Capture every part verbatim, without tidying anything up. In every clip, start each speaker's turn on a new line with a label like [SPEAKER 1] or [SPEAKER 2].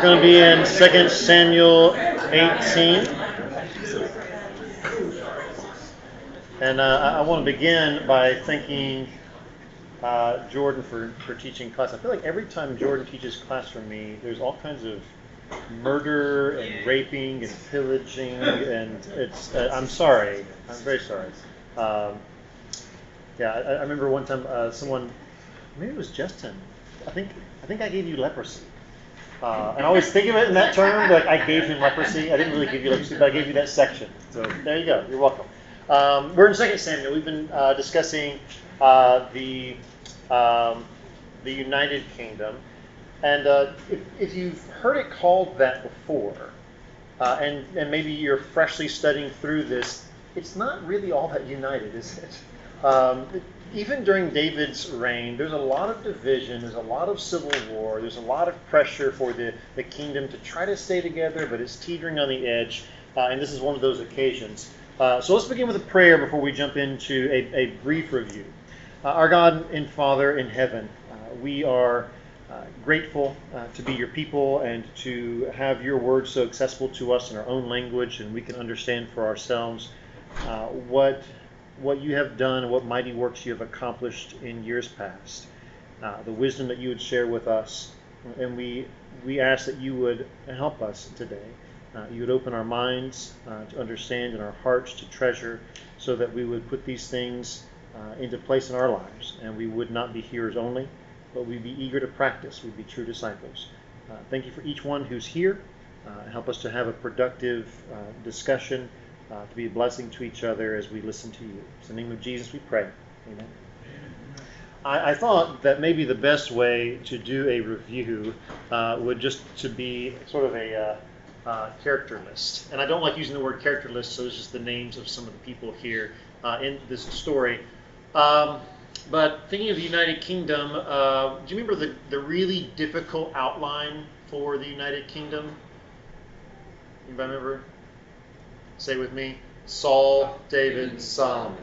[SPEAKER 1] going to be in Second Samuel eighteen. And uh, I, I want to begin by thanking uh, Jordan for, for teaching class. I feel like every time Jordan teaches class for me, there's all kinds of murder and raping and pillaging, and it's. Uh, I'm sorry. I'm very sorry. Um, yeah, I, I remember one time uh, someone, maybe it was Justin. I think I think I gave you leprosy. Uh, and I always think of it in that term, like I gave him leprosy. I didn't really give you leprosy, but I gave you that section. So there you go. You're welcome. Um, we're in Second Samuel. We've been uh, discussing uh, the um, the United Kingdom, and uh, if, if you've heard it called that before, uh, and and maybe you're freshly studying through this, it's not really all that united, is it? Um, even during David's reign, there's a lot of division, there's a lot of civil war, there's a lot of pressure for the, the kingdom to try to stay together, but it's teetering on the edge, uh, and this is one of those occasions. Uh, so let's begin with a prayer before we jump into a, a brief review. Uh, our God and Father in heaven, uh, we are uh, grateful uh, to be your people and to have your word so accessible to us in our own language, and we can understand for ourselves uh, what what you have done and what mighty works you have accomplished in years past, uh, the wisdom that you would share with us, and we we ask that you would help us today. Uh, you would open our minds uh, to understand and our hearts to treasure, so that we would put these things uh, into place in our lives, and we would not be hearers only, but we'd be eager to practice. We'd be true disciples. Uh, thank you for each one who's here. Uh, help us to have a productive uh, discussion, uh, to be a blessing to each other as we listen to you. In the name of Jesus we pray. Amen. I, I thought that maybe the best way to do a review uh, would just to be sort of a uh, Uh, character list. And I don't like using the word character list, so it's just the names of some of the people here uh, in this story. Um, but thinking of the United Kingdom, uh, do you remember the, the really difficult outline for the United Kingdom? Anybody remember? Say it with me. Saul, David, Solomon.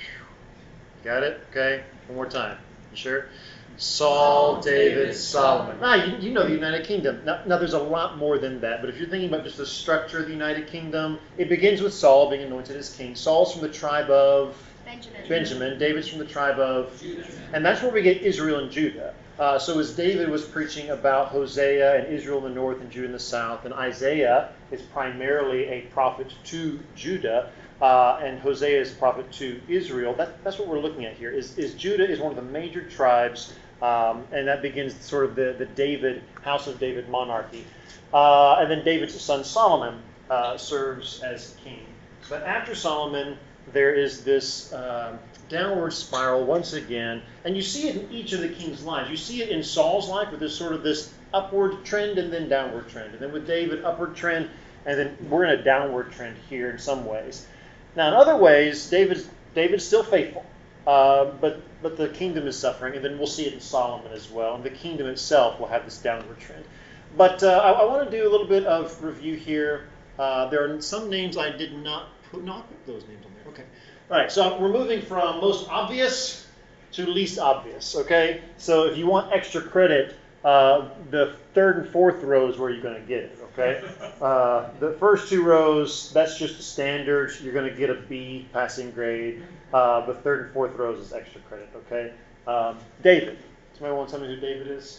[SPEAKER 1] Got it? Okay. One more time. You sure? Saul, David, Solomon. Ah, you, you know the United Kingdom. Now, now, there's a lot more than that, but if you're thinking about just the structure of the United Kingdom, it begins with Saul being anointed as king. Saul's from the tribe of
[SPEAKER 2] Benjamin.
[SPEAKER 1] Benjamin. David's from the tribe of Judah. And that's where we get Israel and Judah. Uh, so as David was preaching about Hosea and Israel in the north and Judah in the south, and Isaiah is primarily a prophet to Judah, uh, and Hosea is a prophet to Israel. That, that's what we're looking at here. Is, is Judah is one of the major tribes. Um, and that begins sort of the, the David, House of David monarchy. Uh, and then David's son Solomon uh, serves as king. But after Solomon, there is this uh, downward spiral once again. And you see it in each of the king's lives. You see it in Saul's life with this sort of this upward trend and then downward trend. And then with David, upward trend. And then we're in a downward trend here in some ways. Now, in other ways, David's, David's still faithful. Uh, but but the kingdom is suffering, and then we'll see it in Solomon as well. And the kingdom itself will have this downward trend. But uh, I, I want to do a little bit of review here. Uh, there are some names I did not put, not put those names on there. Okay. All right, so we're moving from most obvious to least obvious, okay? So if you want extra credit, uh, the third and fourth rows where you're going to get it, okay? Uh, the first two rows, that's just standard. You're going to get a B passing grade. Uh, the third and fourth rows is extra credit, okay? Um, David. Somebody want to tell me who David is?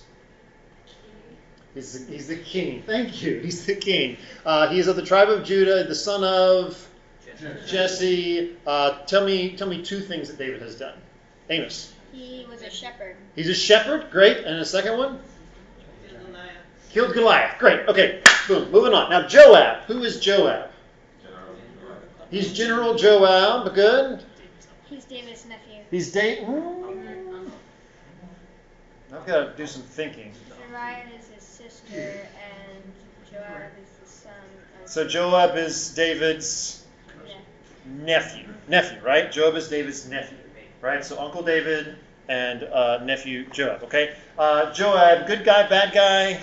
[SPEAKER 1] He's the, he's the king. Thank you. He's the king. Uh, he is of the tribe of Judah, the son of Jesse. Jesse. Uh, tell me, tell me two things that David has done. Amos.
[SPEAKER 2] He was a shepherd.
[SPEAKER 1] He's a shepherd. Great. And the second one? Killed Goliath. Killed Goliath. Great. Okay. Boom. Moving on. Now Joab. Who is Joab? He's General Joab. Good.
[SPEAKER 2] He's David's nephew.
[SPEAKER 1] He's David. I've got to do some thinking.
[SPEAKER 2] Zeruiah is his sister, and Joab is the son of...
[SPEAKER 1] So Joab is David's
[SPEAKER 2] yeah.
[SPEAKER 1] nephew. Nephew, right? Joab is David's nephew, right? So Uncle David and uh, nephew Joab, okay? Uh, Joab, good guy, bad guy?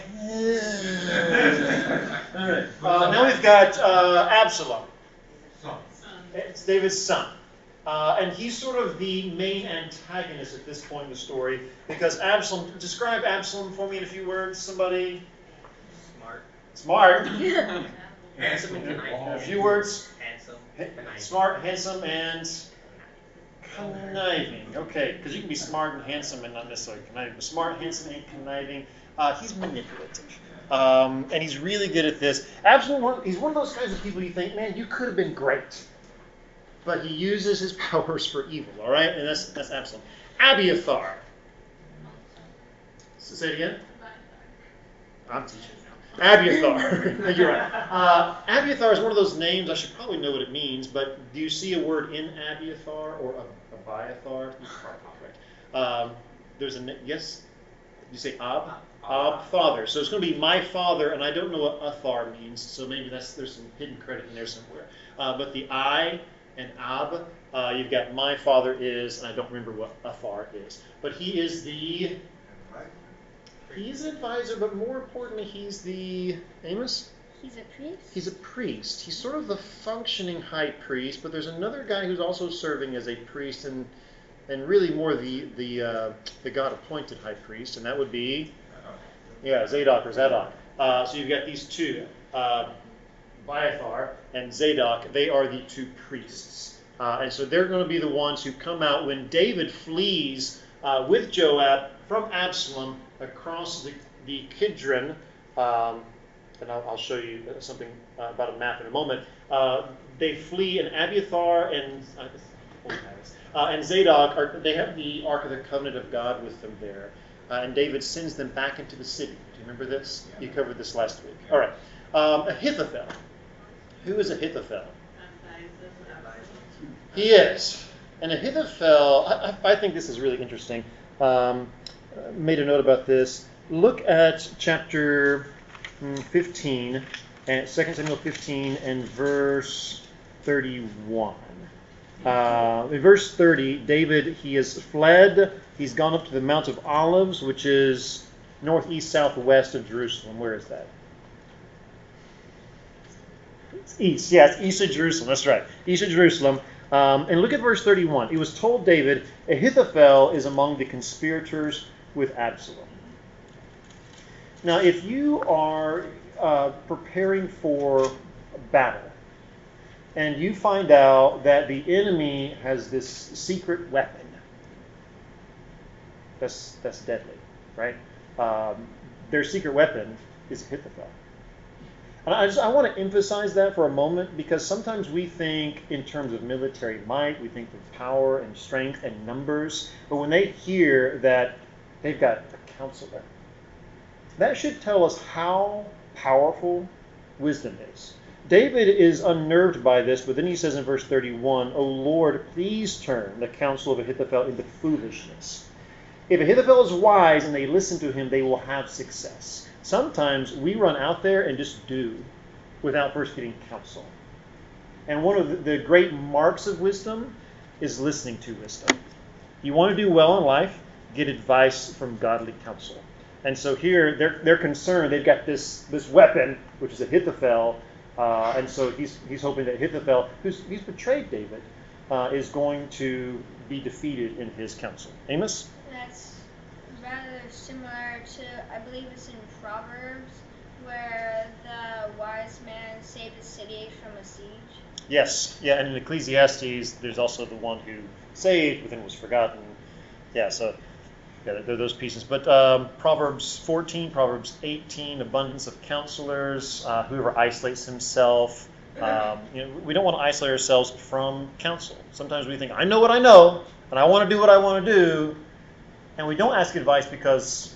[SPEAKER 1] All right. Uh, now we've got uh, Absalom. It's David's son. Uh, and he's sort of the main antagonist at this point in the story, because Absalom, describe Absalom for me in a few words, somebody.
[SPEAKER 3] Smart.
[SPEAKER 1] Smart.
[SPEAKER 3] Handsome and
[SPEAKER 1] A few words.
[SPEAKER 3] Handsome.
[SPEAKER 1] Ha- smart, handsome, and conniving. Okay, because you can be smart and handsome and not necessarily conniving. But smart, handsome, and conniving. Uh, he's manipulative. Um, and he's really good at this. Absalom, he's one of those kinds of people you think, man, you could have been great. But he uses his powers for evil, all right? And that's that's Absalom. Abiathar. So say it again. I'm teaching now. Abiathar. You're right. Uh, Abiathar is one of those names, I should probably know what it means, but do you see a word in Abiathar or Ab- Abiathar? You're probably correct. Um, there's a, yes? You say Ab? Ab, father. So it's going to be my father, and I don't know what Athar means, so maybe that's there's some hidden credit in there somewhere. Uh, but the I and Ab, uh, you've got my father is, and I don't remember what Athar is. But he is the, he's an advisor, but more importantly, he's the, Amos?
[SPEAKER 2] He's a priest?
[SPEAKER 1] He's a priest. He's sort of the functioning high priest, but there's another guy who's also serving as a priest, and and really more the the uh, the God-appointed high priest, and that would be, yeah, Zadok or Zadok. Uh, so you've got these two, uh, Abiathar and Zadok. They are the two priests, uh, and so they're going to be the ones who come out when David flees uh, with Joab from Absalom across the, the Kidron. Um, and I'll, I'll show you something uh, about a map in a moment. Uh, they flee, and Abiathar and uh, uh, and Zadok are they have the Ark of the Covenant of God with them there. Uh, and David sends them back into the city. Do you remember this? You covered this last week. All right. Um, Ahithophel. Who is Ahithophel? He is. And Ahithophel, I, I think this is really interesting. Um, made a note about this. Look at chapter fifteen, and Second Samuel fifteen and verse thirty-one. Uh, in verse thirty, David, he has fled. He's gone up to the Mount of Olives, which is northeast, southwest of Jerusalem. Where is that? It's east. Yeah, it's east of Jerusalem. That's right. East of Jerusalem. Um, and look at verse thirty-one. It was told David, Ahithophel is among the conspirators with Absalom. Now, if you are uh, preparing for battle, and you find out that the enemy has this secret weapon, that's that's deadly, right? Um, their secret weapon is Ahithophel. And I just I want to emphasize that for a moment, because sometimes we think in terms of military might, we think of power and strength and numbers, but when they hear that they've got a counselor, that should tell us how powerful wisdom is. David is unnerved by this, but then he says in verse thirty-one, O Lord, please turn the counsel of Ahithophel into foolishness. If Ahithophel is wise and they listen to him, they will have success. Sometimes we run out there and just do without first getting counsel. And one of the great marks of wisdom is listening to wisdom. You want to do well in life, get advice from godly counsel. And so here they're they're concerned. They've got this this weapon, which is Ahithophel, uh, and so he's he's hoping that Ahithophel, who's he's betrayed David, uh, is going to be defeated in his counsel. Amos?
[SPEAKER 2] That's rather similar to, I believe it's in Proverbs, where the wise man saved the city from a siege.
[SPEAKER 1] Yes, yeah, and in Ecclesiastes, there's also the one who saved, but then was forgotten. Yeah, so yeah, there are those pieces. But um, Proverbs fourteen, Proverbs eighteen, abundance of counselors, uh, whoever isolates himself. Um, you know, we don't want to isolate ourselves from counsel. Sometimes we think, I know what I know, and I want to do what I want to do, and we don't ask advice because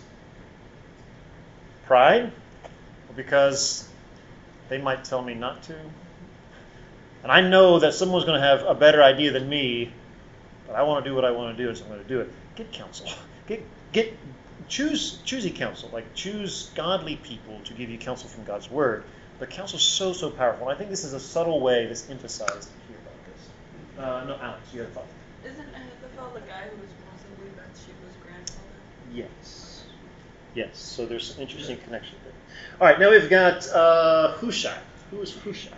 [SPEAKER 1] pride, or because they might tell me not to. And I know that someone's going to have a better idea than me, but I want to do what I want to do, and so I'm going to do it. Get counsel. Get get choose choosy counsel. Like choose godly people to give you counsel from God's word. But counsel is so so powerful. And I think this is a subtle way that's emphasized here about this. Uh, no, Alex, you had a thought.
[SPEAKER 4] Isn't Ahithophel the guy who was possibly Bathsheba's grandfather?
[SPEAKER 1] Yes. Yes. So there's some interesting connection there. All right. Now we've got uh, Hushai. Who is Hushai?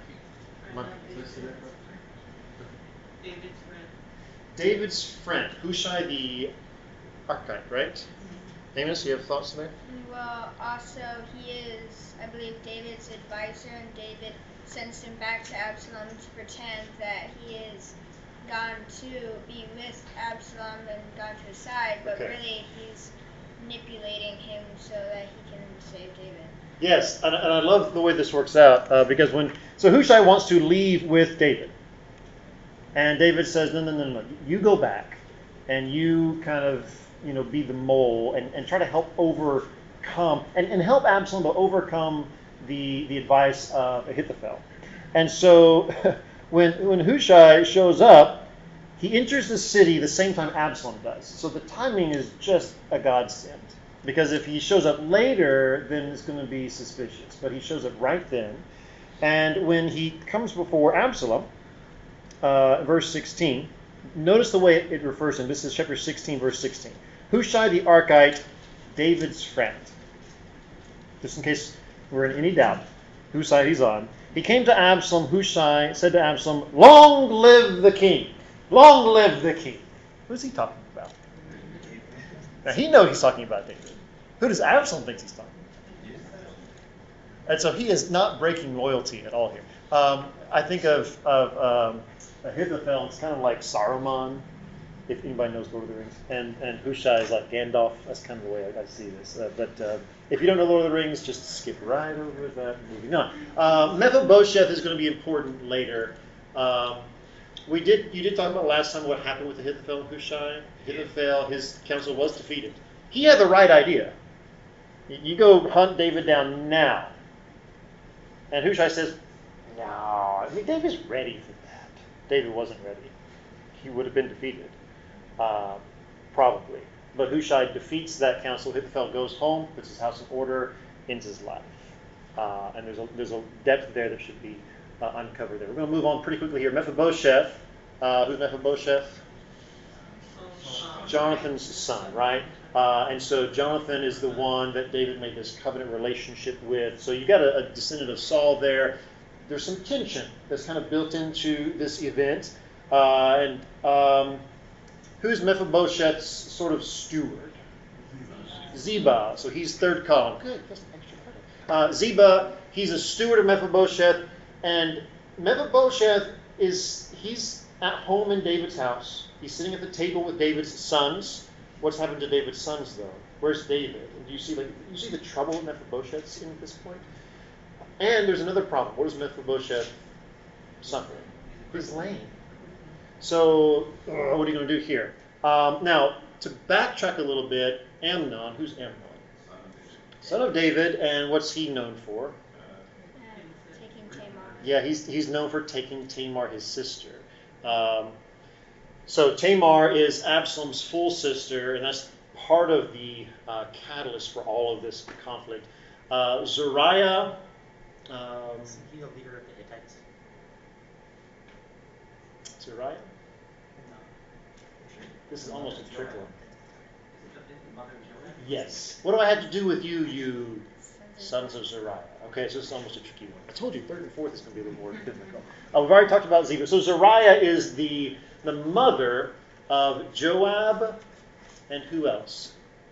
[SPEAKER 4] David's friend.
[SPEAKER 1] David's friend, Hushai the Archite, right? Amos, you have thoughts there?
[SPEAKER 2] Well, also, he is, I believe, David's advisor, and David sends him back to Absalom to pretend that he is gone to be with Absalom and gone to his side, but
[SPEAKER 1] Okay.
[SPEAKER 2] really he's manipulating him so that he can save David.
[SPEAKER 1] Yes, and, and I love the way this works out uh, because when so Hushai wants to leave with David, and David says, no, no, no, no, you go back, and you kind of you know be the mole and, and try to help overcome and, and help Absalom to overcome the the advice of Ahithophel. And so when when Hushai shows up, he enters the city the same time Absalom does. So the timing is just a godsend. Because if he shows up later, then it's going to be suspicious. But he shows up right then. And when he comes before Absalom, uh, verse sixteen, notice the way it, it refers to him. This is chapter sixteen, verse sixteen. Hushai the Archite, David's friend. Just in case we're in any doubt whose side he's on. He came to Absalom. Hushai said to Absalom, long live the king. Long live the king. Who is he talking about? Now he knows he's talking about David. Who does Absalom think he's talking about? And so he is not breaking loyalty at all here. Um, I think of, of um, Ahithophel, it's kind of like Saruman, if anybody knows Lord of the Rings. And, and Hushai is like Gandalf. That's kind of the way I, I see this. Uh, but uh, if you don't know Lord of the Rings, just skip right over that. Moving on. Uh, Mephibosheth is going to be important later. Um, We did. You did talk about last time what happened with Ahithophel and Hushai. Ahithophel, his counsel was defeated. He had the right idea. You go hunt David down now. And Hushai says, no, I mean, David's ready for that. David wasn't ready. He would have been defeated. Uh, probably. But Hushai defeats that counsel. Ahithophel goes home, puts his house in order, ends his life. Uh, and there's a, there's a depth there that should be Uh, uncovered there. We're going to move on pretty quickly here. Mephibosheth. Uh, who's Mephibosheth? Jonathan's son, right? Uh, and so Jonathan is the one that David made this covenant relationship with. So you've got a, a descendant of Saul there. There's some tension that's kind of built into this event. Uh, and um, who's Mephibosheth's sort of steward? Ziba. So he's third column. Good. That's an extra credit. Uh, Ziba, he's a steward of Mephibosheth. And Mephibosheth is, he's at home in David's house. He's sitting at the table with David's sons. What's happened to David's sons, though? Where's David? And do you see, like, you see the trouble that Mephibosheth's in at this point? And there's another problem. What is Mephibosheth suffering? He's lame. So, uh, what are you going to do here? Um, now, to backtrack a little bit, Amnon, who's Amnon? Son of David, and what's he known for? Yeah, he's he's known for taking Tamar, his sister. Um, so Tamar is Absalom's full sister, and that's part of the uh, catalyst for all of this conflict. Uh, Zariah. Um,
[SPEAKER 3] Isn't he the leader of the Hittites?
[SPEAKER 1] Zariah?
[SPEAKER 3] No.
[SPEAKER 1] This is almost a trick one.
[SPEAKER 3] Is it the mother of Joab?
[SPEAKER 1] Yes. What do I have to do with you, you sons of Zariah? Okay, so this is almost a tricky one. I told you, third and fourth is going to be a little more difficult. Uh, we've already talked about Ziba. So Zariah is the the mother of Joab, and who else?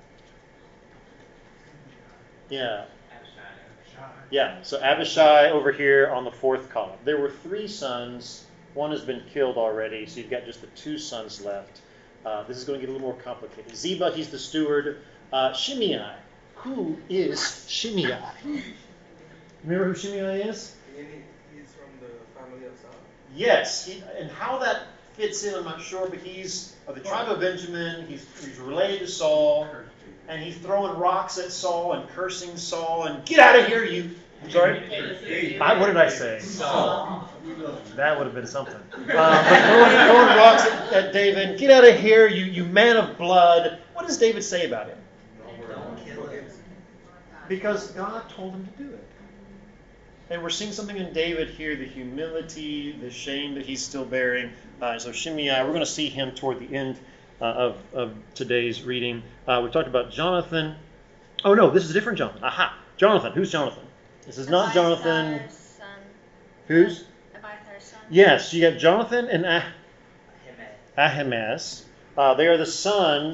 [SPEAKER 1] Yeah. Yeah, so Abishai over here on the fourth column. There were three sons. One has been killed already, so you've got just the two sons left. Uh, this is going to get a little more complicated. Ziba, he's the steward. Uh, Shimei. Who is Shimei? Remember who Shimei is?
[SPEAKER 5] He's from the family of Saul.
[SPEAKER 1] Yes, he, and how that fits in, I'm not sure, but he's of the tribe of Benjamin. He's, he's related to Saul, and he's throwing rocks at Saul and cursing Saul and get out of here, you. I'm sorry? I, what did I say?
[SPEAKER 3] Saul.
[SPEAKER 1] That would have been something. Uh, but throwing, throwing rocks at, at David. Get out of here, you, you man of blood. What does David say about him?
[SPEAKER 3] Don't kill him.
[SPEAKER 1] Because God told him to do it. And we're seeing something in David here, the humility, the shame that he's still bearing. Uh, so Shimei, we're going to see him toward the end uh, of, of today's reading. Uh, we talked about Jonathan. Oh, no, this is a different Jonathan. Aha, Jonathan. Who's Jonathan? This is not Jonathan.
[SPEAKER 2] Abiathar's son.
[SPEAKER 1] Who's?
[SPEAKER 2] Abiathar's son.
[SPEAKER 1] Yes, you got Jonathan and ah-
[SPEAKER 3] Ahimaaz.
[SPEAKER 1] Ahimaaz. Uh, they are the sons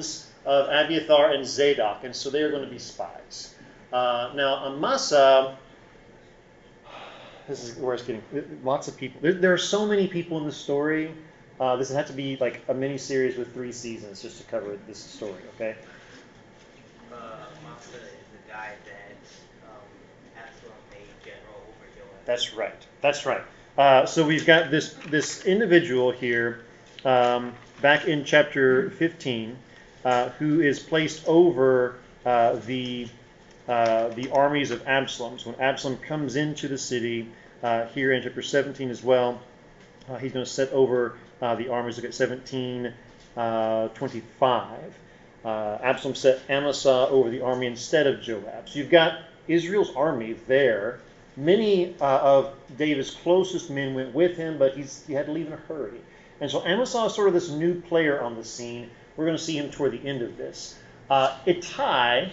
[SPEAKER 1] of Abiathar and Zadok, and so they are going to be spies. Uh, now, Amasa, this is where it's getting lots of people. There, there are so many people in the story. Uh, this would have to be like a mini series with three seasons just to cover this story. Okay.
[SPEAKER 6] Uh, Masa is the guy that um, Absalom made general over Joab.
[SPEAKER 1] That's right. That's right. Uh, so we've got this this individual here, um, back in chapter fifteen, uh, who is placed over uh, the uh, the armies of Absalom. So when Absalom comes into the city, uh, here in chapter seventeen as well, uh, he's going to set over uh, the armies. Look at seventeen twenty-five. Uh, Absalom set Amasa over the army instead of Joab. So you've got Israel's army there. Many uh, of David's closest men went with him, but he's, he had to leave in a hurry. And so Amasa is sort of this new player on the scene. We're going to see him toward the end of this. Uh, Ittai,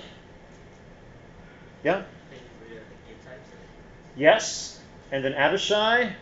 [SPEAKER 1] yeah? Yes. And then Abishai.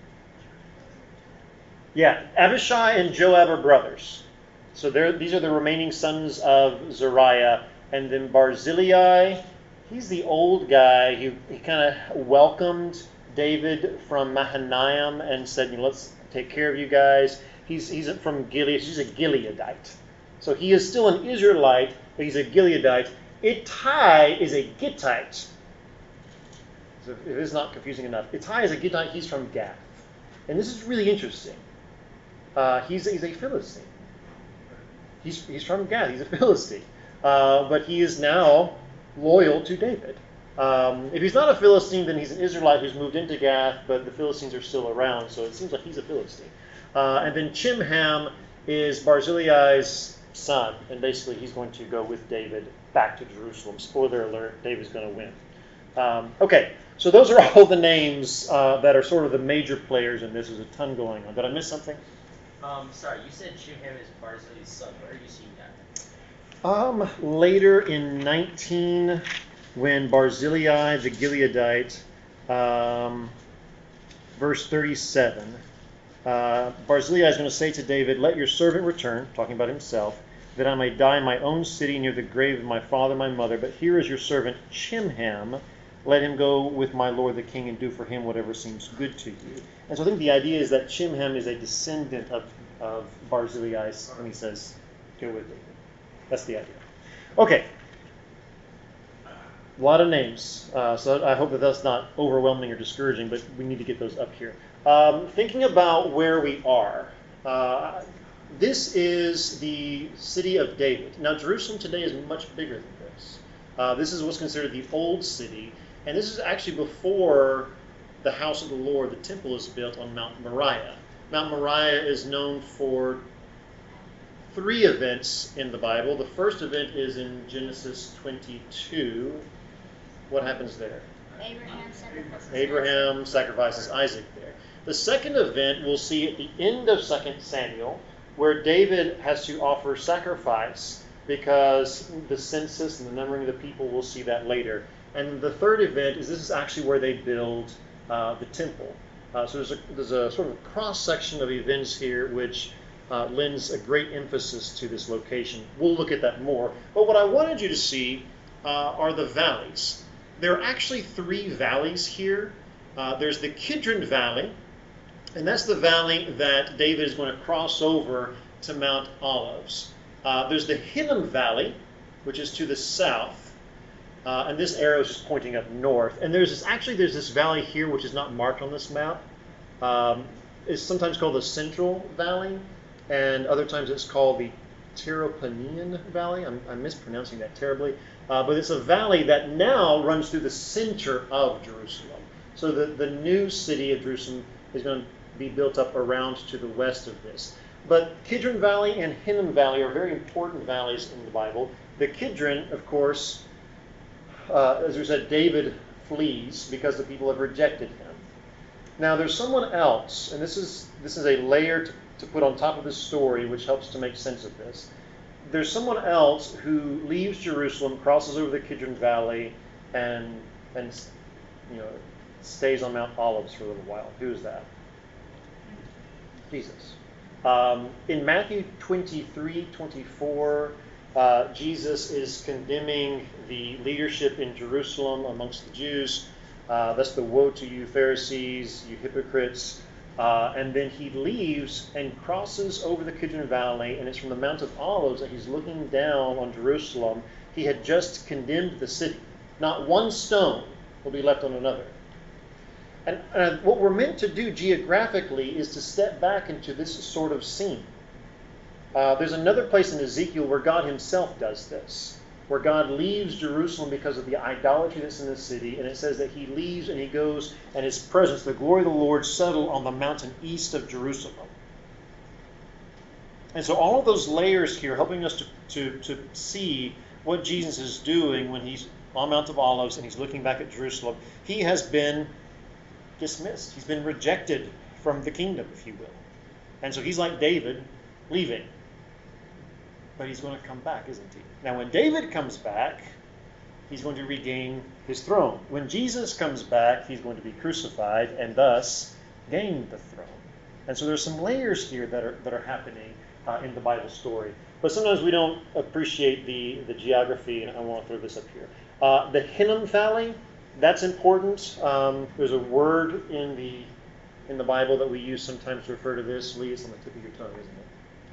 [SPEAKER 1] Yeah, Abishai and Joab are brothers. So these are the remaining sons of Zariah. And then Barzillai, he's the old guy. He, he kind of welcomed David from Mahanaim and said, you know, let's take care of you guys. He's, he's from Gilead. He's a Gileadite. So he is still an Israelite, but he's a Gileadite. Ittai is a Gittite. So it is not confusing enough. Ittai is a Gittite. He's from Gath. And this is really interesting. Uh, he's, he's a Philistine. He's, he's from Gath. He's a Philistine. Uh, but he is now loyal to David. Um, if he's not a Philistine, then he's an Israelite who's moved into Gath, but the Philistines are still around, so it seems like he's a Philistine. Uh, and then Chimham is Barzillai's son, and basically he's going to go with David back to Jerusalem. Spoiler alert, David's going to win. Um, okay, so those are all the names uh, that are sort of the major players in this. There's a ton going on. Did I miss something?
[SPEAKER 6] Um, sorry, you said Chimham is Barzillai's son. Where are you seeing that?
[SPEAKER 1] Um, later in nineteen, when Barzillai the Gileadite, um, verse thirty-seven, uh, Barzillai is going to say to David, let your servant return, talking about himself, that I may die in my own city near the grave of my father and my mother. But here is your servant Chimham. Let him go with my lord the king and do for him whatever seems good to you. And so I think the idea is that Chimham is a descendant of, of Barzillai when he says, go with David. That's the idea. Okay. A lot of names. Uh, so I hope that that's not overwhelming or discouraging, but we need to get those up here. Um, thinking about where we are. Uh, this is the city of David. Now, Jerusalem today is much bigger than this. Uh, this is what's considered the old city. And this is actually before the house of the Lord, the temple, is built on Mount Moriah. Mount Moriah is known for three events in the Bible. The first event is in Genesis twenty-two. What happens there?
[SPEAKER 2] Abraham sacrifices
[SPEAKER 1] Abraham sacrifices Isaac there. The second event we'll see at the end of Second Samuel, where David has to offer sacrifice because the census and the numbering of the people, we'll see that later. And the third event is this is actually where they build uh, the temple. Uh, so there's a, there's a sort of cross-section of events here which Uh, lends a great emphasis to this location. We'll look at that more. But what I wanted you to see uh, are the valleys. There are actually three valleys here. Uh, there's the Kidron Valley, and that's the valley that David is going to cross over to Mount Olives. Uh, there's the Hinnom Valley, which is to the south, uh, and this arrow is just pointing up north. And there's this, actually there's this valley here which is not marked on this map. Um, it's sometimes called the Central Valley. And other times it's called the Tyropanian Valley. I'm, I'm mispronouncing that terribly. Uh, but it's a valley that now runs through the center of Jerusalem. So the, the new city of Jerusalem is going to be built up around to the west of this. But Kidron Valley and Hinnom Valley are very important valleys in the Bible. The Kidron, of course, uh, as we said, David flees because the people have rejected him. Now there's someone else, and this is this is a layer to to put on top of this story, which helps to make sense of this. There's someone else who leaves Jerusalem, crosses over the Kidron Valley, and and you know stays on Mount Olives for a little while. Who is that? Jesus. Um, in Matthew twenty-three, twenty-four, uh, Jesus is condemning the leadership in Jerusalem amongst the Jews. Uh, that's the woe to you, Pharisees, you hypocrites. Uh, and then he leaves and crosses over the Kidron Valley, and it's from the Mount of Olives that he's looking down on Jerusalem. He had just condemned the city. Not one stone will be left on another. And uh, what we're meant to do geographically is to step back into this sort of scene. Uh, there's another place in Ezekiel where God himself does this, where God leaves Jerusalem because of the idolatry that's in the city, and it says that he leaves and he goes, and his presence, the glory of the Lord, settled on the mountain east of Jerusalem. And so all of those layers here helping us to, to, to see what Jesus is doing when he's on Mount of Olives and he's looking back at Jerusalem. He has been dismissed. He's been rejected from the kingdom, if you will. And so he's like David, leaving. But he's going to come back, isn't he? Now, when David comes back, he's going to regain his throne. When Jesus comes back, he's going to be crucified and thus gain the throne. And so there's some layers here that are that are happening uh, in the Bible story. But sometimes we don't appreciate the, the geography, and I want to throw this up here. Uh, the Hinnom Valley, that's important. Um, there's a word in the in the Bible that we use sometimes to refer to this. Lee, it's on the tip of your tongue, isn't it?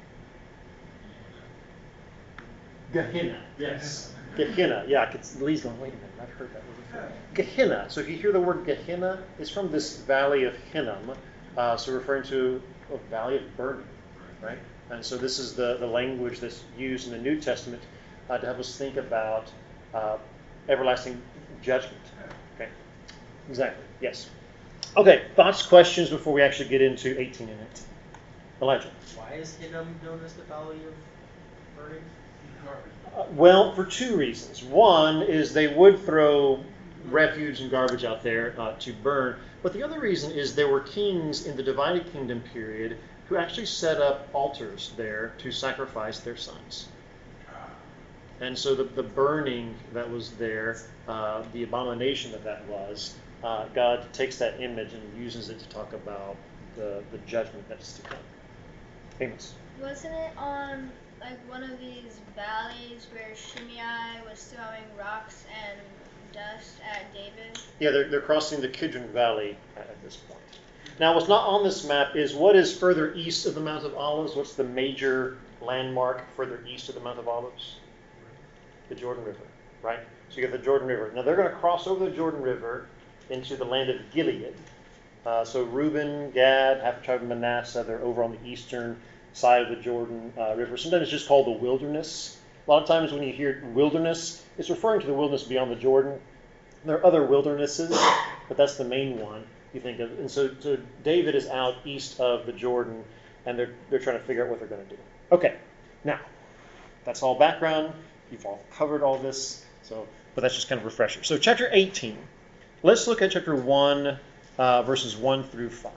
[SPEAKER 1] Gehenna, yes. Gehenna, yeah. I could, Lee's going, wait a minute, I've heard that word before. Gehenna. So if you hear the word Gehenna, it's from this valley of Hinnom, uh, so referring to a valley of burning, right? And so this is the, the language that's used in the New Testament uh, to help us think about uh, everlasting judgment. Okay, exactly, yes. Okay, thoughts, questions before we actually get into eighteen and nineteen. Elijah.
[SPEAKER 6] Why is Hinnom known as the Valley of Burning?
[SPEAKER 1] Uh, well, for two reasons. One is they would throw refuse and garbage out there uh, to burn. But the other reason is there were kings in the divided kingdom period who actually set up altars there to sacrifice their sons. And so the, the burning that was there, uh, the abomination that that was, uh, God takes that image and uses it to talk about the, the judgment that's to come. Amos.
[SPEAKER 2] Wasn't it on like one of these valleys where Shimei was throwing rocks and dust at David?
[SPEAKER 1] Yeah, they're, they're crossing the Kidron Valley at, at this point. Now, what's not on this map is what is further east of the Mount of Olives? What's the major landmark further east of the Mount of Olives? The Jordan River, right? So you get the Jordan River. Now, they're going to cross over the Jordan River into the land of Gilead. Uh, so Reuben, Gad, half the tribe of Manasseh, they're over on the eastern side of the Jordan uh, River. Sometimes it's just called the wilderness. A lot of times when you hear wilderness, it's referring to the wilderness beyond the Jordan. There are other wildernesses, but that's the main one you think of. And so, so David is out east of the Jordan, and they're they're trying to figure out what they're going to do. Okay, now that's all background. You've all covered all this, so but that's just kind of a refresher. So chapter eighteen. Let's look at chapter one, uh, verses one through five.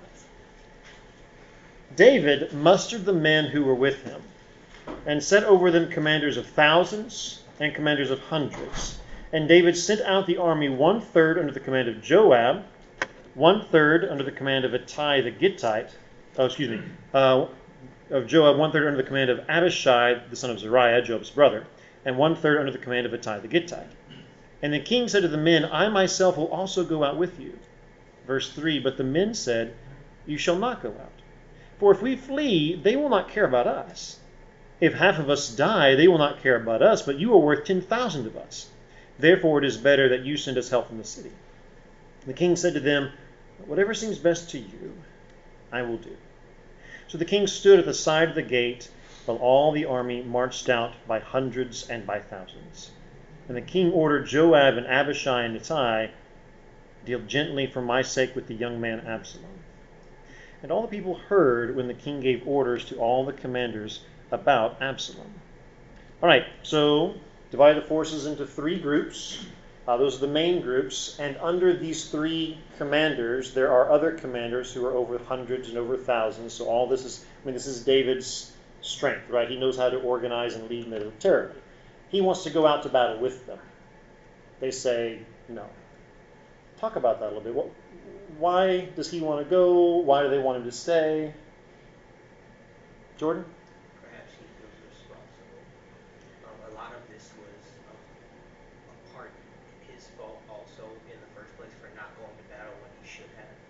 [SPEAKER 1] David mustered the men who were with him, and set over them commanders of thousands and commanders of hundreds. And David sent out the army one third under the command of Joab, one third under the command of Ittai the Gittite, oh, excuse me, uh, of Joab, one third under the command of Abishai, the son of Zeruiah, Joab's brother, and one third under the command of Ittai the Gittite. And the king said to the men, I myself will also go out with you. Verse three, but the men said, you shall not go out. For if we flee, they will not care about us. If half of us die, they will not care about us, but you are worth ten thousand of us. Therefore it is better that you send us help from the city. The king said to them, whatever seems best to you, I will do. So the king stood at the side of the gate, while all the army marched out by hundreds and by thousands. And the king ordered Joab and Abishai and Ittai, deal gently for my sake with the young man Absalom. And all the people heard when the king gave orders to all the commanders about Absalom. All right, so divide the forces into three groups. Uh, those are the main groups. And under these three commanders, there are other commanders who are over hundreds and over thousands. So all this is, I mean, this is David's strength, right? He knows how to organize and lead militarily. He wants to go out to battle with them. They say, no. Talk about that a little bit. What, why does he want to go? Why do they want him to stay? Jordan?
[SPEAKER 6] Perhaps he feels responsible. Um, a lot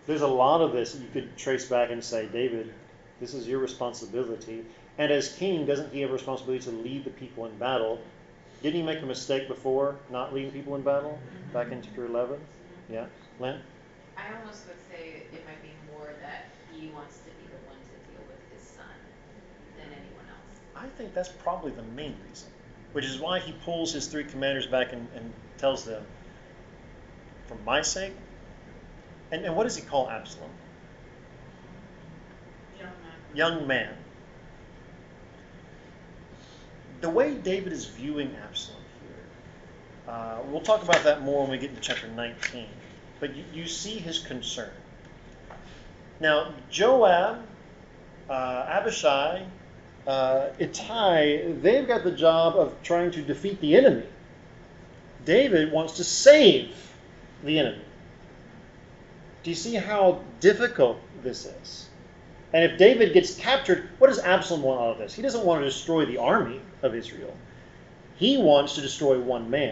[SPEAKER 1] there's a lot of this that you could trace back and say, David, this is your responsibility. And as king, doesn't he have a responsibility to lead the people in battle? Didn't he make a mistake before, not leading people in battle? Back in chapter eleven? Yeah? Lynn?
[SPEAKER 7] I almost would say it might be more that he wants to be the one to deal with his son than anyone else.
[SPEAKER 1] I think that's probably the main reason, which is why he pulls his three commanders back and, and tells them, for my sake. And, and what does he call Absalom?
[SPEAKER 7] Young man.
[SPEAKER 1] Young man. The way David is viewing Absalom here, uh, we'll talk about that more when we get into chapter nineteen, but you, you see his concern. Now, Joab, uh, Abishai, uh, Ittai, they've got the job of trying to defeat the enemy. David wants to save the enemy. Do you see how difficult this is? And if David gets captured, what does Absalom want out of this? He doesn't want to destroy the army of Israel. He wants to destroy one man.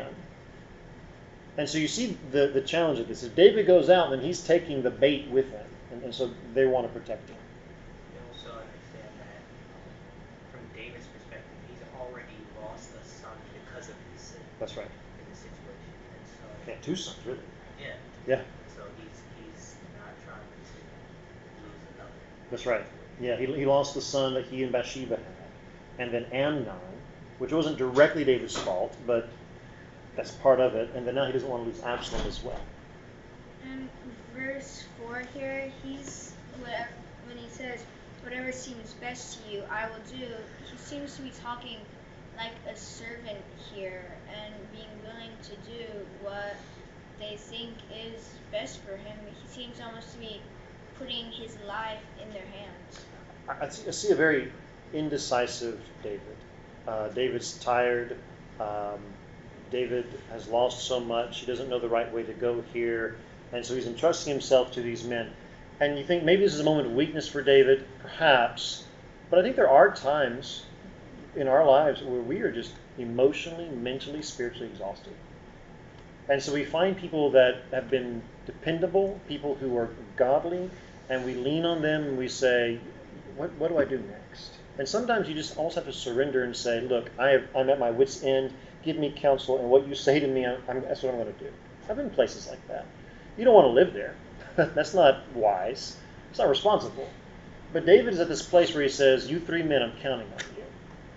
[SPEAKER 1] And so you see the, the challenge of this. If David goes out, then he's taking the bait with him. And, and so they want to protect him.
[SPEAKER 6] You also understand that um, from David's perspective, he's already lost a son because of his sin
[SPEAKER 1] That's right.
[SPEAKER 6] in the situation. And so,
[SPEAKER 1] Yeah, two sons, really.
[SPEAKER 6] yeah.
[SPEAKER 1] Yeah,
[SPEAKER 6] So he's he's not trying to lose another.
[SPEAKER 1] that's right. Yeah, he, he lost the son that he and Bathsheba had. And then Amnon, which wasn't directly David's fault, but that's part of it. And then now he doesn't want to lose Absalom as well.
[SPEAKER 2] And verse four here, he's whatever, when he says, whatever seems best to you, I will do, he seems to be talking like a servant here and being willing to do what they think is best for him. He seems almost to be putting his life in their hands.
[SPEAKER 1] I, I see I see a very indecisive David. Uh, David's tired. Um, David has lost so much. He doesn't know the right way to go here. And so he's entrusting himself to these men. And you think maybe this is a moment of weakness for David, perhaps. But I think there are times in our lives where we are just emotionally, mentally, spiritually exhausted. And so we find people that have been dependable, people who are godly, and we lean on them and we say, what, what do I do next? And sometimes you just almost have to surrender and say, look, I have, I'm at my wit's end. Give me counsel, and what you say to me, I'm, I'm, that's what I'm going to do. I've been in places like that. You don't want to live there. That's not wise. It's not responsible. But David is at this place where he says, you three men, I'm counting on you.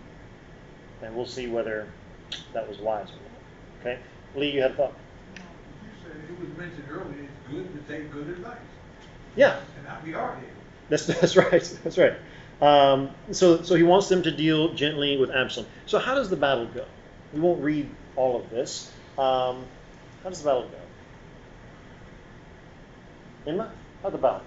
[SPEAKER 1] And we'll see whether that was wise or not. Okay? Lee, you had a thought?
[SPEAKER 8] You said it was mentioned earlier, it's good to take good advice.
[SPEAKER 1] Yeah.
[SPEAKER 8] And I, we are here.
[SPEAKER 1] That's that's right. That's right. Um, so so he wants them to deal gently with Absalom. So how does the battle go? We won't read all of this. Um, how does the battle go? Emma, how'd the battle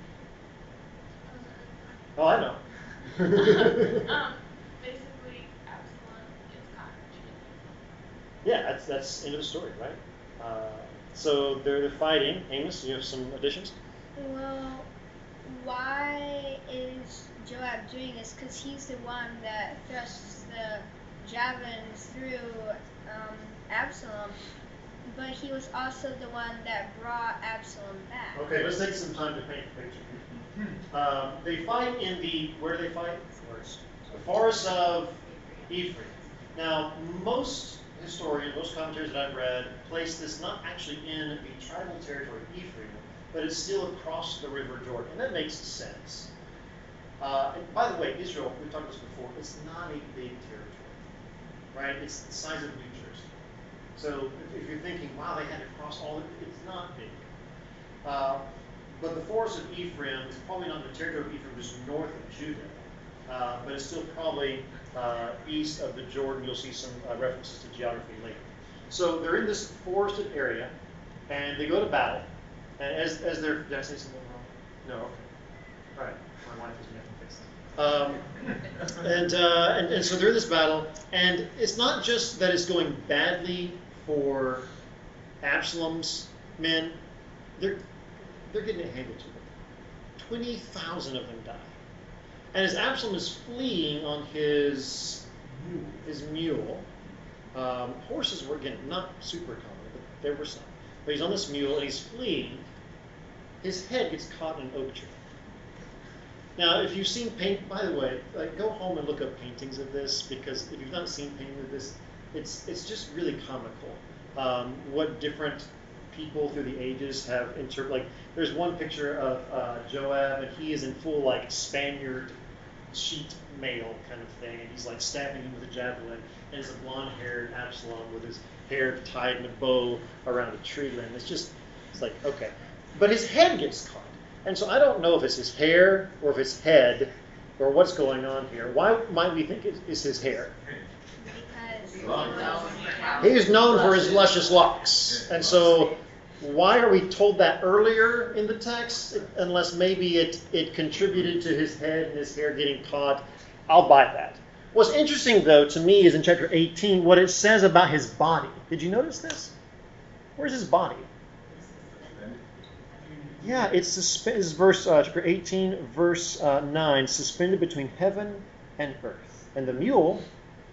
[SPEAKER 1] go? Oh, I know.
[SPEAKER 4] um, basically, Absalom gets captured.
[SPEAKER 1] Yeah, that's that's end of the story, right? Uh, so they're, they're fighting. Amos, you have some additions?
[SPEAKER 2] Well, why is Joab doing this? Because he's the one that thrusts the javelins through um, Absalom, but he was also the one that brought Absalom back.
[SPEAKER 1] Okay, let's take some time to paint the picture. Um, they fight in the, where do they fight?
[SPEAKER 6] Forest.
[SPEAKER 1] The forest of Ephraim. Now, most historians, most commentaries that I've read, place this not actually in the tribal territory of Ephraim, but it's still across the river Jordan. And that makes sense. Uh, and by the way, Israel, we've talked about this before, it's not a big territory, right? It's the size of New Jersey. So if, if you're thinking, wow, they had to cross all of it, it's not big. Uh, but the forest of Ephraim is probably not the territory of Ephraim, just north of Judah. Uh, but it's still probably uh, east of the Jordan. You'll see some uh, references to geography later. So they're in this forested area, and they go to battle. And as as they're, did I say something wrong? No. Okay. All right. My wife is making fix. Um, and, uh, and and so they're in this battle, and it's not just that it's going badly for Absalom's men. They're they're getting it handed to them. Twenty thousand of them die. And as Absalom is fleeing on his mule, his mule, um, horses were, again, not super common, but there were some. But he's on this mule and he's fleeing. his head gets caught in an oak tree. Now, if you've seen paint, by the way, like, go home and look up paintings of this, because if you've not seen paintings of this, it's it's just really comical. Um, what different people through the ages have interpreted. Like, there's one picture of uh, Joab, and he is in full like Spaniard sheet mail kind of thing, and he's like stabbing him with a javelin, and it's a blonde-haired Absalom with his hair tied in a bow around a tree limb. It's just, it's like, okay. But his head gets caught. And so I don't know if it's his hair or if it's head or what's going on here. Why might we think it is his hair?
[SPEAKER 2] Because
[SPEAKER 1] He is known for his luscious locks. And so why are we told that earlier in the text? Unless maybe it, it contributed to his head and his hair getting caught. I'll buy that. What's interesting, though, to me is in chapter eighteen, what it says about his body. Did you notice this? Where's his body? Yeah, it's suspended. This is verse uh, chapter eighteen, verse uh, nine, suspended between heaven and earth. And the mule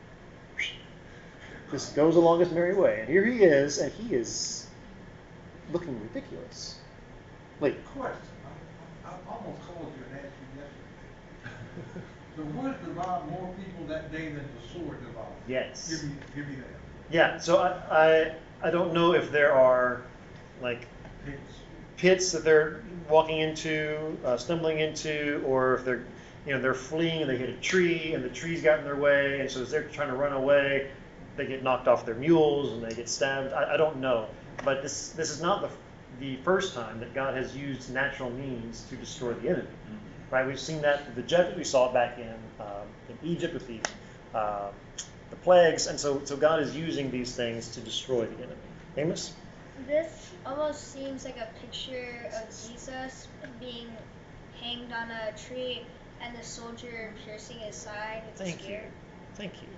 [SPEAKER 1] just goes along his merry way. And here he is, and he is looking ridiculous. Wait.
[SPEAKER 8] Question. I, I almost called you and asked you yesterday. The wood devoured more people that day than the sword devoured.
[SPEAKER 1] Yes.
[SPEAKER 8] Give me, give me that.
[SPEAKER 1] Yeah, so I, I, I don't know if there are, like,
[SPEAKER 8] Hits.
[SPEAKER 1] pits that they're walking into, uh, stumbling into, or if they're, you know, they're fleeing and they hit a tree and the tree's got in their way, and so as they're trying to run away, they get knocked off their mules and they get stabbed. I, I don't know, but this this is not the the first time that God has used natural means to destroy the enemy. Right? We've seen that through the judgment. We saw it back in um, in Egypt with the uh, the plagues, and so so God is using these things to destroy the enemy. Amos?
[SPEAKER 2] this almost seems like a picture of Jesus being hanged on a tree and the soldier piercing his side with a
[SPEAKER 1] Thank you.
[SPEAKER 2] spear.
[SPEAKER 1] Thank you.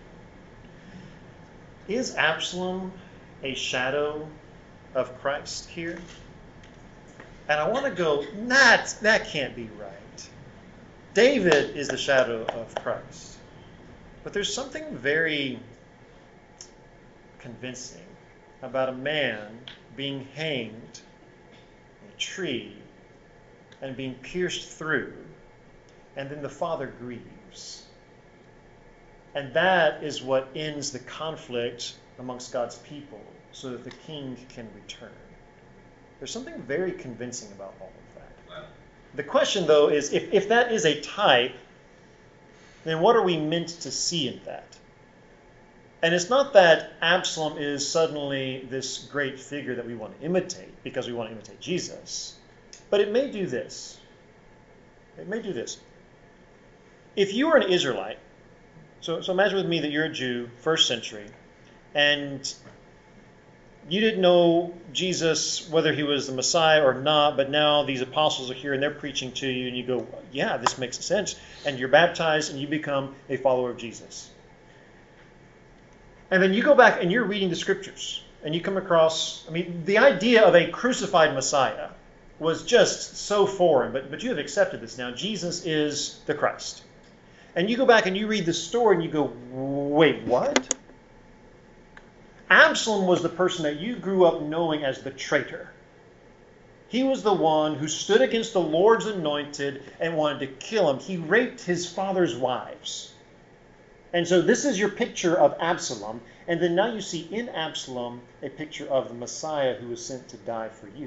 [SPEAKER 1] Is Absalom a shadow of Christ here? And I want to go, that, that can't be right. David is the shadow of Christ. But there's something very convincing about a man being hanged on a tree and being pierced through, and then the father grieves. And that is what ends the conflict amongst God's people so that the king can return. There's something very convincing about all of that. The question, though, is if, if that is a type, then what are we meant to see in that? And it's not that Absalom is suddenly this great figure that we want to imitate because we want to imitate Jesus, but it may do this. It may do this. If you were an Israelite, so, so imagine with me that you're a Jew, first century, and you didn't know Jesus, whether he was the Messiah or not, but now these apostles are here and they're preaching to you, and you go, yeah, this makes sense. And you're baptized and you become a follower of Jesus. And then you go back and you're reading the scriptures, and you come across, I mean, the idea of a crucified Messiah was just so foreign, but, but you have accepted this now. Jesus is the Christ. And you go back and you read the story and you go, wait, what? Absalom was the person that you grew up knowing as the traitor. He was the one who stood against the Lord's anointed and wanted to kill him. He raped his father's wives. And so this is your picture of Absalom. And then now you see in Absalom a picture of the Messiah who was sent to die for you.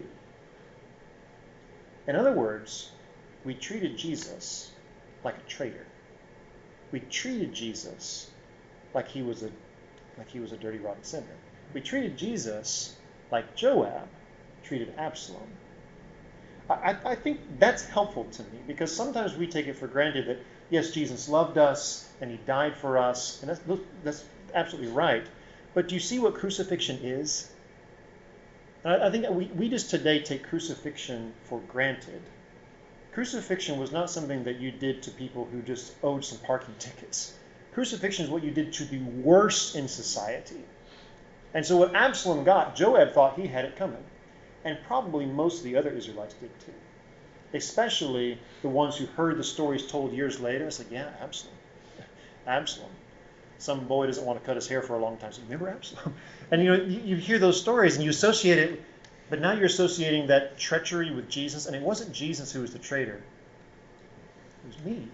[SPEAKER 1] In other words, we treated Jesus like a traitor. We treated Jesus like he was a like he was a dirty, rotten sinner. We treated Jesus like Joab treated Absalom. I, I think that's helpful to me because sometimes we take it for granted that, yes, Jesus loved us and he died for us, and that's, that's absolutely right. But do you see what crucifixion is? And I, I think we, we just today take crucifixion for granted. Crucifixion was not something that you did to people who just owed some parking tickets. Crucifixion is what you did to the worst in society. And so what Absalom got, Joab thought he had it coming. And probably most of the other Israelites did too. Especially the ones who heard the stories told years later. It's like, yeah, Absalom. Absalom. Some boy doesn't want to cut his hair for a long time. So remember Absalom? And you know, you, you hear those stories and you associate it But now you're associating that treachery with Jesus, and it wasn't Jesus who was the traitor. It was me.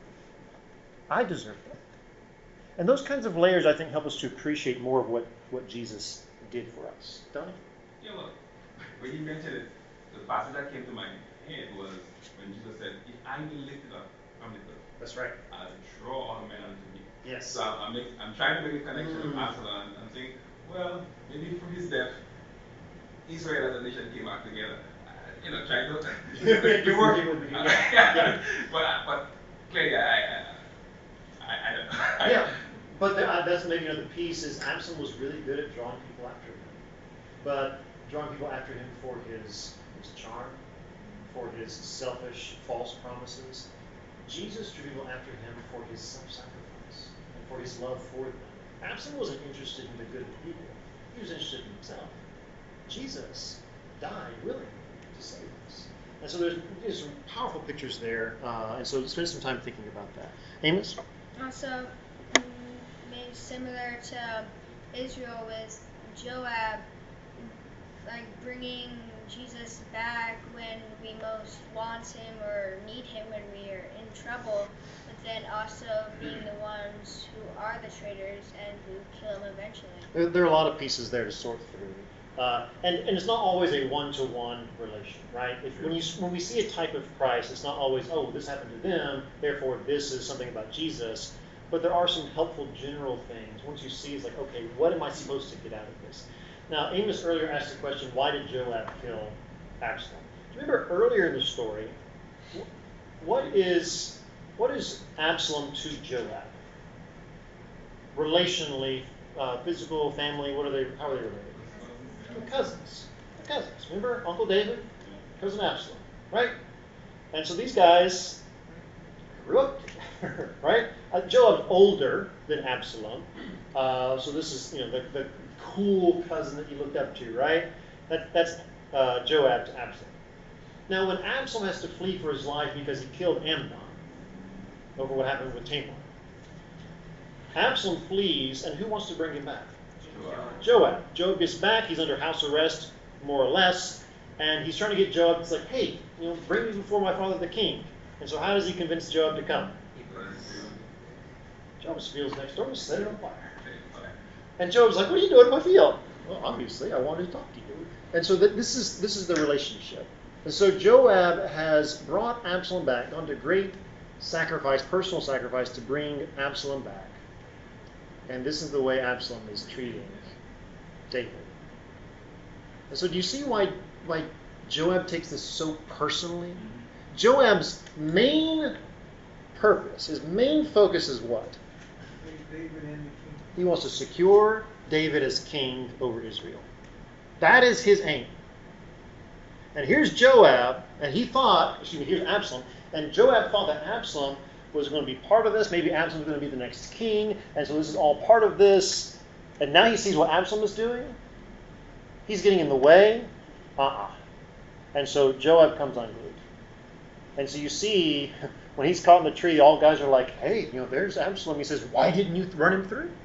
[SPEAKER 1] I deserve that. And those kinds of layers, I think, help us to appreciate more of what, what Jesus did for us. Donnie?
[SPEAKER 9] Yeah, look, when you mentioned it, the passage that came to my head was when Jesus said, if I be lifted up from the earth,
[SPEAKER 1] That's right.
[SPEAKER 9] I'll draw all men unto me.
[SPEAKER 1] Yes.
[SPEAKER 9] So I'm, I'm, make, I'm trying to make a connection
[SPEAKER 1] Mm.
[SPEAKER 9] with Absalom. I'm saying, well, maybe through his death, Israel as a nation came back together. Uh, you know, trying to
[SPEAKER 1] You're working with me. Yeah.
[SPEAKER 9] but, but clearly, I, I, I, I don't know.
[SPEAKER 1] Yeah, but there, uh, that's maybe another piece is Absalom was really good at drawing people after him. But drawing people after him for his, his charm, for his selfish, false promises. Jesus drew people after him for his self-sacrifice and for his love for them. Absalom wasn't interested in the good of the people. He was interested in himself. Jesus died willingly to save us. And so there's, there's some powerful pictures there. Uh, and so spend some time thinking about that. Amos?
[SPEAKER 2] Also, mm, maybe similar to Israel with Joab, like bringing Jesus back when we most want him or need him when we are in trouble, but then also being the ones who are the traitors and who kill him eventually.
[SPEAKER 1] There, there are a lot of pieces there to sort through. Uh, and, and it's not always a one-to-one relation, right? If, when, you, when we see a type of Christ, it's not always, oh, this happened to them, therefore this is something about Jesus. But there are some helpful general things. Once you see, it's like, okay, what am I supposed to get out of this? Now, Amos earlier asked the question, why did Joab kill Absalom? Do you remember earlier in the story, what is, what is Absalom to Joab? Relationally, uh, physical, family, what are they, how are they related? They're cousins. They're cousins. Remember Uncle David? Cousin Absalom, right? And so these guys grew up together, right? Uh, Joab's older than Absalom. Uh, so this is, you know, the, the cool cousin that you looked up to, right? That, that's uh, Joab to Absalom. Now, when Absalom has to flee for his life because he killed Amnon over what happened with Tamar, Absalom flees, and who wants to bring him back? Joab. Joab gets back. He's under house arrest, more or less, and he's trying to get Joab. It's like, hey, you know, bring me before my father the king. And so, how does he convince Joab to come? Joab's field's next door. Set it on fire. And Joab's like, what are you doing in my field? Well, obviously, I wanted to talk to you. And so th- this is this is the relationship. And so Joab has brought Absalom back, gone to great sacrifice, personal sacrifice, to bring Absalom back. And this is the way Absalom is treating David. And so do you see why, why Joab takes this so personally? Mm-hmm. Joab's main purpose, his main focus is what?
[SPEAKER 8] David and the king.
[SPEAKER 1] He wants to secure David as king over Israel. That is his aim. And here's Joab, and he thought, excuse me, here's Absalom, and Joab thought that Absalom was going to be part of this. Maybe Absalom was going to be the next king, and so this is all part of this. And now he sees what Absalom is doing. He's getting in the way. Uh-uh. And so Joab comes unglued. And so you see, when he's caught in the tree, all guys are like, hey, you know, there's Absalom. He says, why didn't you run him through?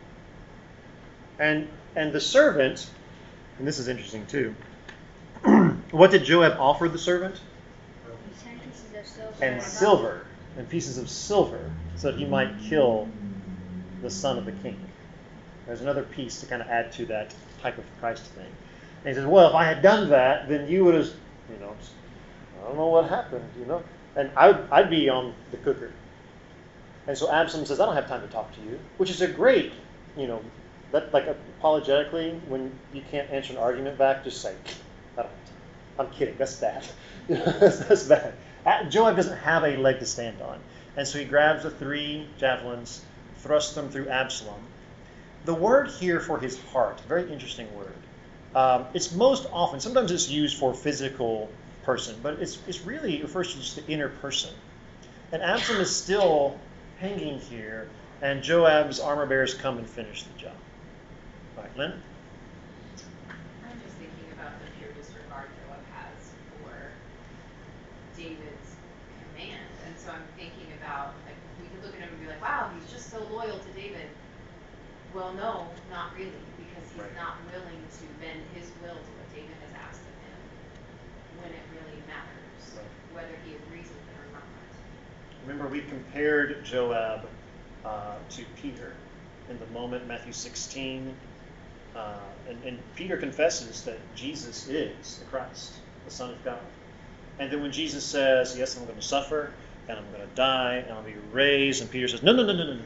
[SPEAKER 1] And and the servant, and this is interesting too, what did Joab offer the servant?
[SPEAKER 2] Ten pieces of silver.
[SPEAKER 1] And silver, and pieces of silver, so that he might kill the son of the king. There's another piece to kind of add to that type of Christ thing. And he says, well, if I had done that, then you would have, you know, I don't know what happened, you know. And I'd, I'd be on the cooker. And so Absalom says, I don't have time to talk to you, which is a great, you know, that, like apologetically, when you can't answer an argument back, just say, I don't have time. I'm kidding, that's bad. that's, that's bad. Joab doesn't have a leg to stand on. And so he grabs the three javelins, thrusts them through Absalom. The word here for his heart, very interesting word. Um, it's most often, sometimes it's used for physical person, but it's, it's really, it refers to just the inner person. And Absalom is still hanging here, and Joab's armor bearers come and finish the job. All right, Lynn?
[SPEAKER 7] I'm just thinking about the pure disregard Joab has for David's command. And so I'm thinking about, like, we could look at him and be like, wow, he's just so loyal to David. Well, no, not really, because he's
[SPEAKER 1] Right.
[SPEAKER 7] not willing to bend his will to what David has asked of him.
[SPEAKER 1] we compared Joab uh, to Peter in the moment, Matthew sixteen. Uh, and, and Peter confesses that Jesus is the Christ, the Son of God. And then when Jesus says, yes, I'm going to suffer, and I'm going to die, and I'll be raised, and Peter says, no, no, no, no, no, no,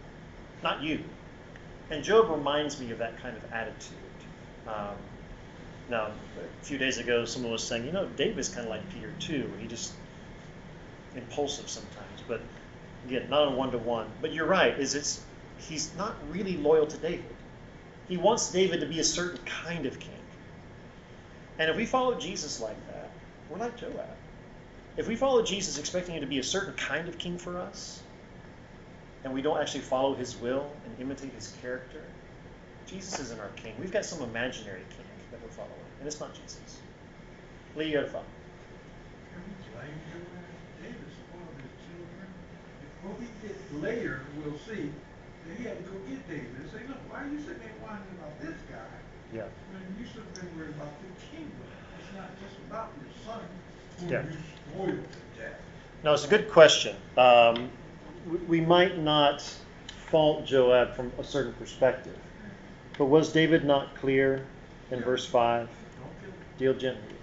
[SPEAKER 1] not you. And Job reminds me of that kind of attitude. Um, now, a few days ago, someone was saying, you know, David's kind of like Peter too. He just impulsive sometimes, but again, not on one-to-one. But you're right, is it's he's not really loyal to David. He wants David to be a certain kind of king. And if we follow Jesus like that, we're like Joab. If we follow Jesus expecting him to be a certain kind of king for us, and we don't actually follow his will and imitate his character, Jesus isn't our king. We've got some imaginary king that we're following, and it's not Jesus. Lee, you got a thought?
[SPEAKER 8] Can we blame Joab? David spoiled his children. Before we get later, we'll see that he had to go get David and say, look, why are you sitting there whining about this guy?
[SPEAKER 1] Yeah.
[SPEAKER 8] When you should have been worried about the kingdom. It's not just about your son who
[SPEAKER 1] Yeah.
[SPEAKER 8] you spoiled to death.
[SPEAKER 1] No, it's a good question. Um, we, we might not fault Joab from a certain perspective, but was David not clear in verse five?
[SPEAKER 8] Don't kill him.
[SPEAKER 1] Deal gently with him.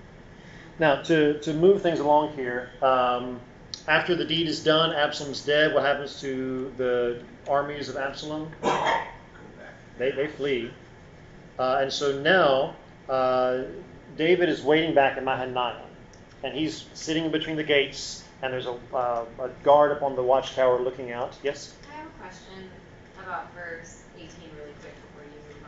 [SPEAKER 1] Now, to, to move things along here, um, after the deed is done, Absalom's dead. What happens to the armies of Absalom?
[SPEAKER 8] Go back.
[SPEAKER 1] They, they flee. Uh, and so now, uh, David is waiting back in Mahanaim, and he's sitting between the gates, and there's a, uh, a guard up on the watchtower looking out. Yes?
[SPEAKER 7] I have a question about verse eighteen really quick before you move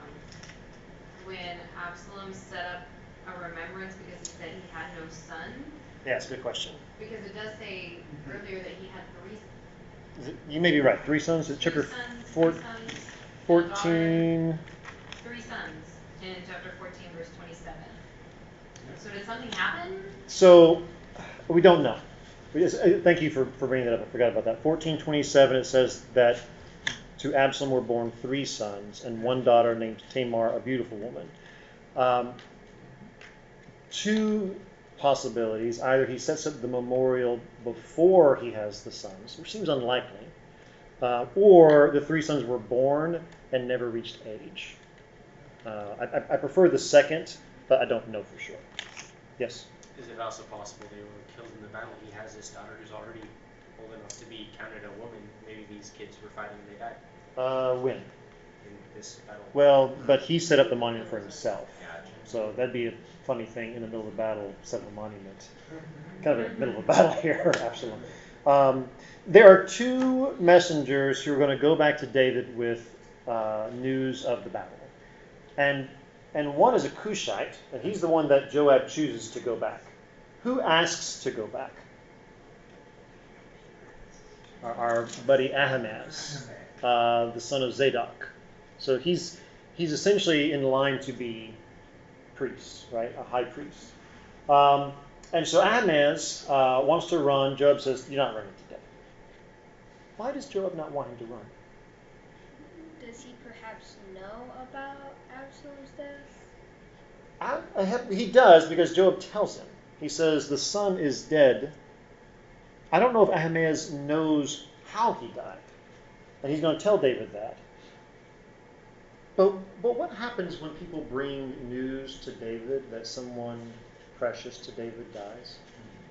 [SPEAKER 7] on. When Absalom set up a remembrance because he said he had no son,
[SPEAKER 1] Yeah, it's a good question.
[SPEAKER 7] because it does say earlier that he had three,
[SPEAKER 1] Is it, you may be right. Three sons. It's
[SPEAKER 7] three
[SPEAKER 1] chapter
[SPEAKER 7] sons,
[SPEAKER 1] four,
[SPEAKER 7] three sons, and a daughter.
[SPEAKER 1] fourteen.
[SPEAKER 7] Three sons in chapter fourteen, verse twenty-seven. So did something happen?
[SPEAKER 1] So we don't know. We just, uh, thank you for, for bringing that up. I forgot about that. fourteen twenty-seven, it says that to Absalom were born three sons and one daughter named Tamar, a beautiful woman. Um, two possibilities. Either he sets up the memorial before he has the sons, which seems unlikely, uh, or the three sons were born and never reached age. Uh, I, I prefer the second, but I don't know for sure. Yes?
[SPEAKER 6] Is it also possible they were killed in the battle? He has this daughter who's already old enough to be counted a woman. Maybe these kids were fighting and they died
[SPEAKER 1] Uh, when?
[SPEAKER 6] in this battle.
[SPEAKER 1] Well, but he set up the monument for himself.
[SPEAKER 6] Gotcha.
[SPEAKER 1] So that'd be a funny thing in the middle of the battle, set up a monument. Kind of in the middle of a battle here, Absalom. Um, there are two messengers who are going to go back to David with uh, news of the battle. And and one is a Cushite, and he's the one that Joab chooses to go back. Who asks to go back? Our, our buddy Ahimaaz, uh, the son of Zadok. So he's he's essentially in line to be priest, right? A high priest. Um, and so Ahimaaz uh, wants to run. Joab says, "You're not running today." Why does Joab not want him to run?
[SPEAKER 2] Does he perhaps know about Absalom's death?
[SPEAKER 1] I, I have, he does because Joab tells him. He says, the son is dead. I don't know if Ahimaaz knows how he died. And he's going to tell David that. But, but what happens when people bring news to David that someone precious to David dies?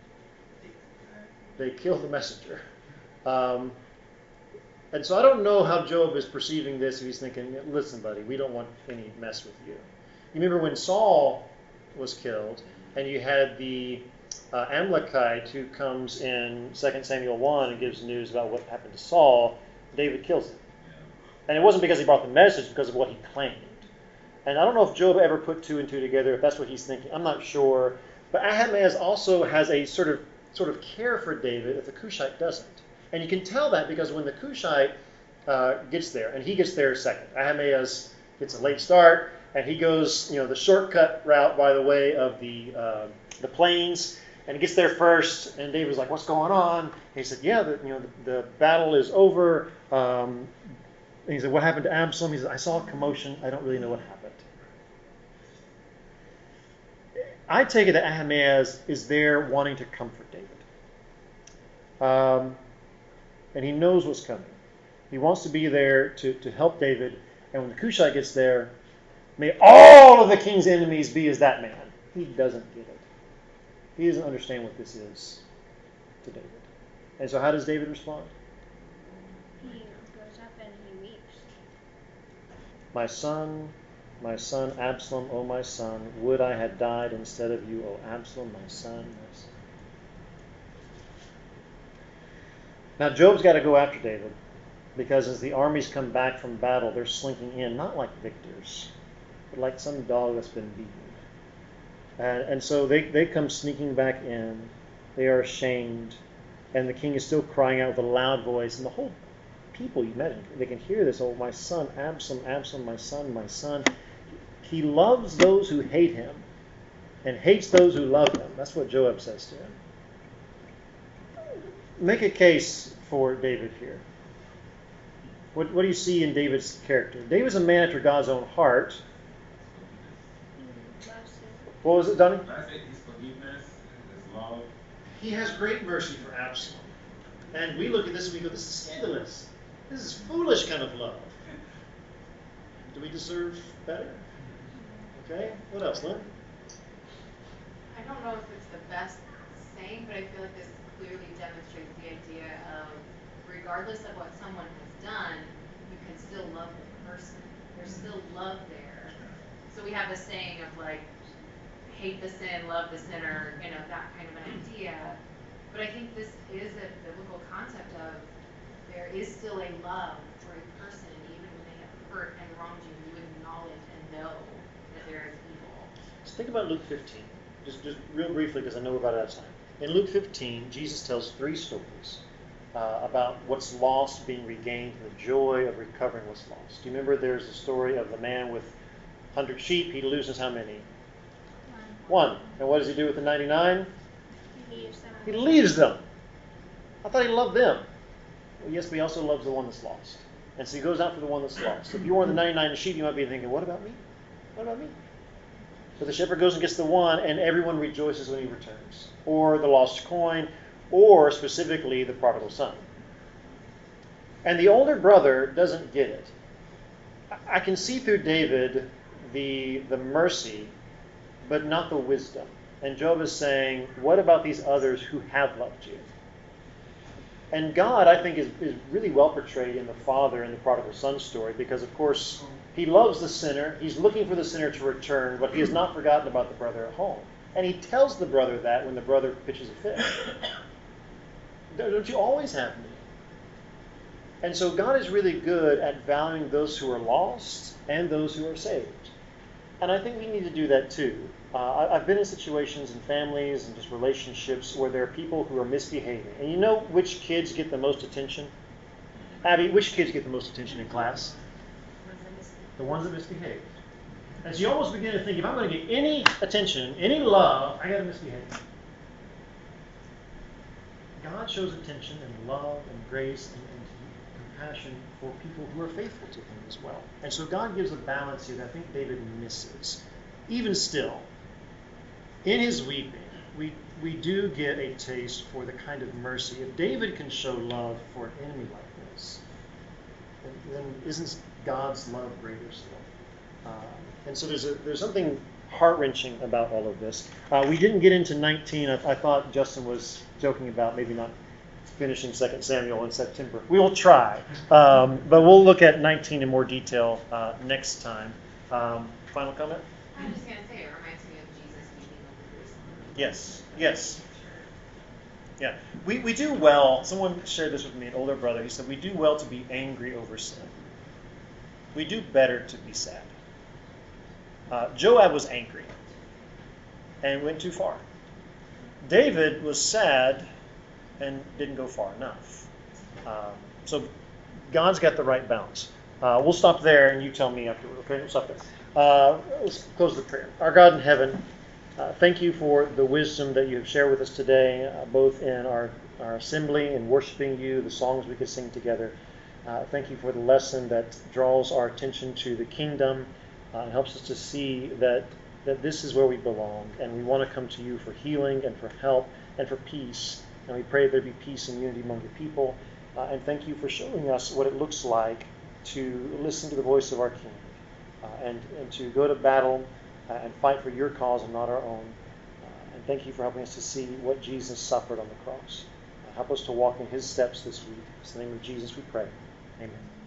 [SPEAKER 1] They kill the messenger. Um, and so I don't know how Joab is perceiving this. If he's thinking, listen, buddy, we don't want any mess with you. You remember when Saul was killed, and you had the uh, Amalekite who comes in Second Samuel one and gives news about what happened to Saul. David kills him. And it wasn't because he brought the message, because of what he claimed. And I don't know if Joab ever put two and two together, if that's what he's thinking. I'm not sure. But Ahimaaz also has a sort of sort of care for David that the Cushite doesn't. And you can tell that because when the Cushite uh, gets there, and he gets there second. Ahimaaz gets a late start, and he goes, you know, the shortcut route by the way of the uh, the plains, and he gets there first. And David was like, "What's going on?" And he said, "Yeah, the, you know, the, the battle is over." Um, and he said, "What happened to Absalom?" He said, "I saw a commotion. I don't really know what happened." I take it that Ahimaaz is there wanting to comfort David. Um, and he knows what's coming. He wants to be there to, to help David, and when the Cushite gets there, may all of the king's enemies be as that man. He doesn't get it. He doesn't understand what this is to David. And so how does David respond?
[SPEAKER 2] He goes up and he weeps.
[SPEAKER 1] My son, my son Absalom, O my son, would I had died instead of you, O Absalom, my son, my son. Now Job's got to go after David, because as the armies come back from battle, they're slinking in, not like victors, but like some dog that's been beaten. And, and so they, they come sneaking back in. They are ashamed. And the king is still crying out with a loud voice. And the whole people, you imagine, they can hear this. Oh, my son, Absalom, Absalom, my son, my son. He loves those who hate him and hates those who love him. That's what Joab says to him. Make a case for David here. What, what do you see in David's character? David's a man after God's own heart.
[SPEAKER 2] He loves him.
[SPEAKER 1] What was it, Donnie?
[SPEAKER 9] I say his forgiveness, his love.
[SPEAKER 1] He has great mercy for Absalom. And we look at this and we go, this is scandalous. This is foolish kind of love. Do we deserve better? Okay, what else, Lynn?
[SPEAKER 7] I don't know if it's the best saying, but I feel like this clearly demonstrates the idea of regardless of what someone has done, you can still love the person. There's still love there. So we have this saying of like, hate the sin, love the sinner, you know, that kind of an idea. But I think this is a biblical concept of there is still a love for a person, even when they have hurt and wronged you, you acknowledge and know that there is evil.
[SPEAKER 1] Just think about Luke fifteen. Just, just real briefly, because I know we're about out of time. In Luke fifteen, Jesus tells three stories uh, about what's lost being regained and the joy of recovering what's lost. Do you remember there's the story of the man with one hundred sheep? He loses how many?
[SPEAKER 2] One.
[SPEAKER 1] One. And what does he do with the ninety-nine?
[SPEAKER 2] He leaves them.
[SPEAKER 1] He leaves them. I thought he loved them. Well, yes, but he also loves the one that's lost. And so he goes out for the one that's lost. If you were the ninety-nine sheep, you might be thinking, what about me? What about me? But the shepherd goes and gets the one, and everyone rejoices when he returns. Or the lost coin, or specifically the prodigal son. And the older brother doesn't get it. I can see through David the, the mercy, but not the wisdom. And Job is saying, what about these others who have loved you? And God, I think, is, is really well portrayed in the father in the prodigal son story, because, of course, he loves the sinner. He's looking for the sinner to return, but he has not forgotten about the brother at home. And he tells the brother that when the brother pitches a fit. Don't you always have me? And so God is really good at valuing those who are lost and those who are saved. And I think we need to do that too. Uh, I've been in situations in families and just relationships where there are people who are misbehaving. And you know which kids get the most attention? Abby, which kids get the most attention in class? The ones that misbehave. And so you almost begin to think, if I'm going to get any attention, any love, I got to misbehave. God shows attention and love and grace and, and compassion for people who are faithful to him as well. And so God gives a balance here that I think David misses. Even still, in his weeping, we, we do get a taste for the kind of mercy. If David can show love for an enemy like this, then, then isn't God's love greater still? Uh, and so there's a, there's something heart-wrenching about all of this. Uh, we didn't get into nineteen. I, I thought Justin was joking about maybe not finishing Second Samuel in September. We will try, um, but we'll look at nineteen in more detail uh, next time. Um, final comment?
[SPEAKER 7] I'm just going to say, it reminds me of Jesus weeping over Jerusalem.
[SPEAKER 1] Yes, yes. Yeah, we, we do well. Someone shared this with me, an older brother. He said, we do well to be angry over sin. We do better to be sad. Uh, Joab was angry and went too far. David was sad and didn't go far enough. Um, so God's got the right balance. Uh, we'll stop there and you tell me afterward, okay? We'll stop there. Uh, let's close the prayer. Our God in heaven, uh, thank you for the wisdom that you have shared with us today, uh, both in our, our assembly and worshiping you, the songs we could sing together. Uh, thank you for the lesson that draws our attention to the kingdom uh, and helps us to see that, that this is where we belong, and we want to come to you for healing and for help and for peace. And we pray there be peace and unity among your people. Uh, and thank you for showing us what it looks like to listen to the voice of our King uh, and, and to go to battle uh, and fight for your cause and not our own. Uh, and thank you for helping us to see what Jesus suffered on the cross. Uh, help us to walk in his steps this week. In the name of Jesus we pray. Amen.